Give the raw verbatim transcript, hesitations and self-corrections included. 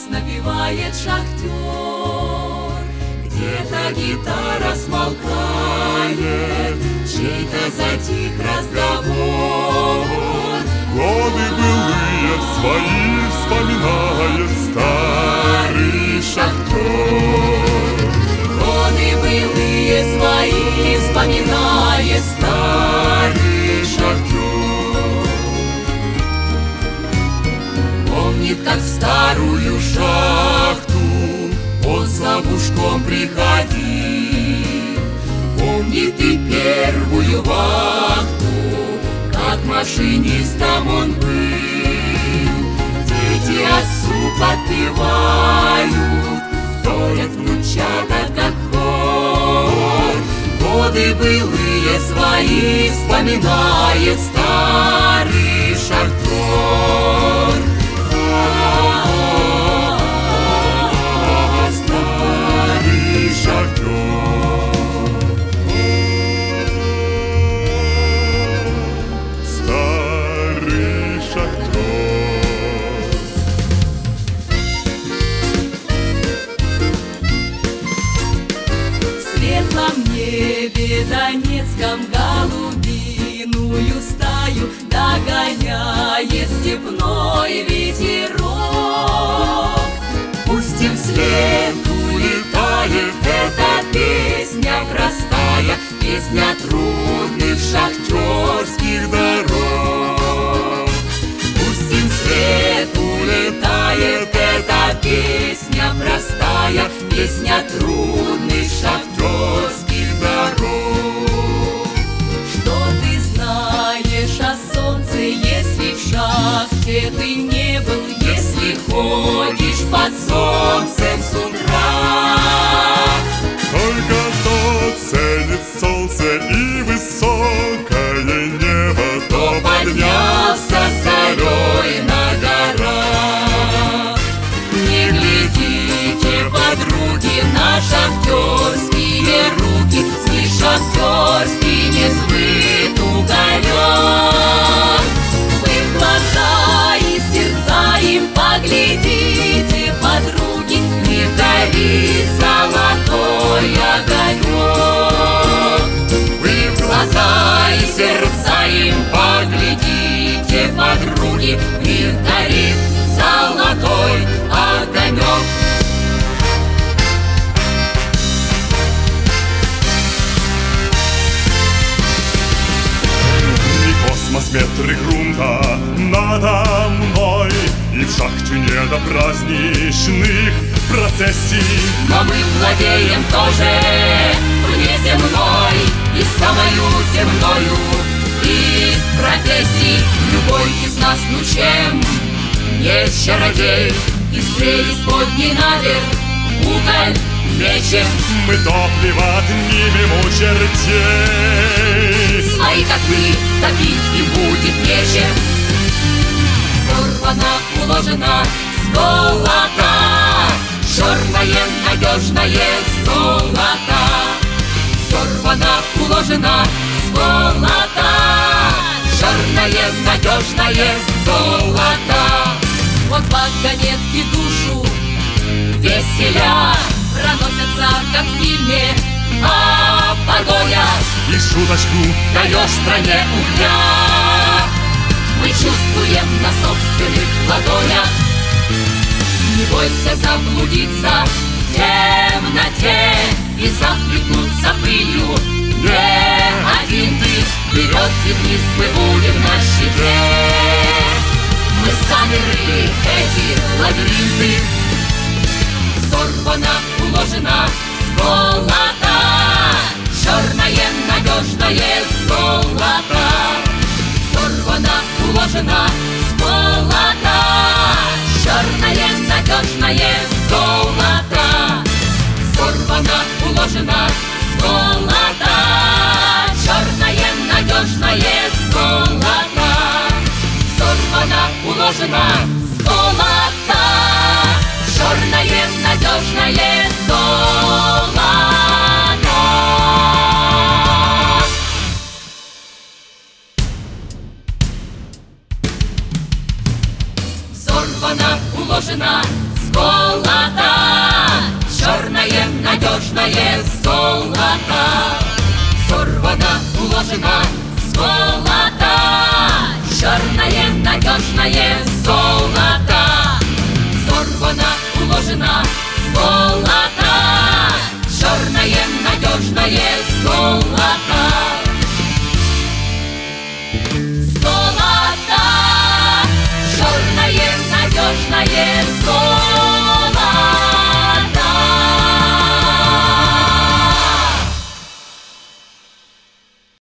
напевает шахтер. Где-то гитара смолкает, чей-то затих разговор. Годы былые свои вспоминает старый шахтер. Годы былые свои вспоминает старый шахтер. Помнит, как в старую шахту он за бушком приходил. Помнит и первую вахту, как машинистом он был. Дети отцу подпевают, вторят внучата, как хор. Годы былые свои вспоминает старый шахтер. Старый шахтер. В небе донецком голубиную стаю догоняет степной ветерок. Пустим вслед улетает эта песня простая, песня трудных шахтерских дорог. Пустим вслед улетает эта песня простая, песня трудных шахтерских дорог. Что ты знаешь о солнце, если в шахте ты не был, если ходишь под солнцем с утра? Только кто ценит солнце и высокое небо, кто поднялся зарей на горах. Не глядите, подруги, на шахтерские руки, с них шахтерский не смыт уголек. Вы в глаза и сердца им поглядите, подруги, не горит золотой огонек. Вы в глаза и сердца им поглядите, подруги, не горит золотой огонек. Космос, метры грунта надо мной, и в шахте не до праздничных процессий. Но мы владеем тоже внеземной и самою земною из профессий. Любой из нас, ну чем не чародей, из преисподней наверх уголь мечем. Мы топливо отнимем у чертей. Свои котлы топить им будет нечем. Сорвано, уложено с золота, черное надежное золото. Сорвано, уложено с золота, черное надежное золото. Вот вагонетки душу веселя проносятся, как в фильме о погоня. И шуточку даешь стране угля, мы чувствуем на собственных ладонях. Не бойся заблудиться в темноте и захлебнуться пылью. Не один ты, вперед и вниз мы будем на щите. Мы сами рыли эти лабиринты. Сорвано, уложено с золота, черное надежное золото. Сорвано, уложено с золота, черное надежное золото. Сорвано, уложено с золота, черное надежное золото. Сорвано, уложено с золота, черное надежное золото. Взорвано, уложено золота, черное, надежное золото. Сорвано, уложено золото, черное, надежное золото.